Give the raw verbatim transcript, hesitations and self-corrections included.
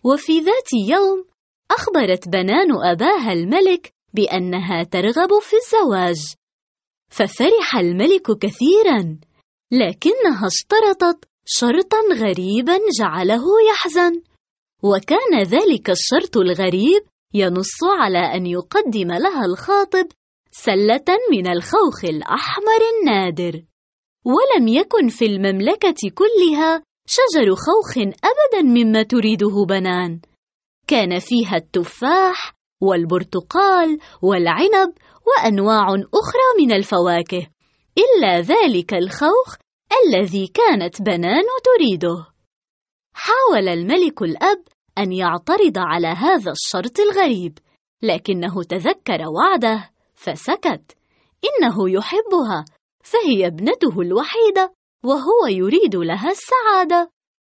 وفي ذات يوم أخبرت بنان أباها الملك بأنها ترغب في الزواج، ففرح الملك كثيراً، لكنها اشترطت شرطاً غريباً جعله يحزن، وكان ذلك الشرط الغريب ينص على أن يقدم لها الخاطب سلة من الخوخ الأحمر النادر. ولم يكن في المملكة كلها شجر خوخ أبداً مما تريده بنان، كان فيها التفاح والبرتقال والعنب وأنواع أخرى من الفواكه، إلا ذلك الخوخ الذي كانت بنان تريده. حاول الملك الأب أن يعترض على هذا الشرط الغريب، لكنه تذكر وعده فسكت. إنه يحبها، فهي ابنته الوحيدة وهو يريد لها السعادة.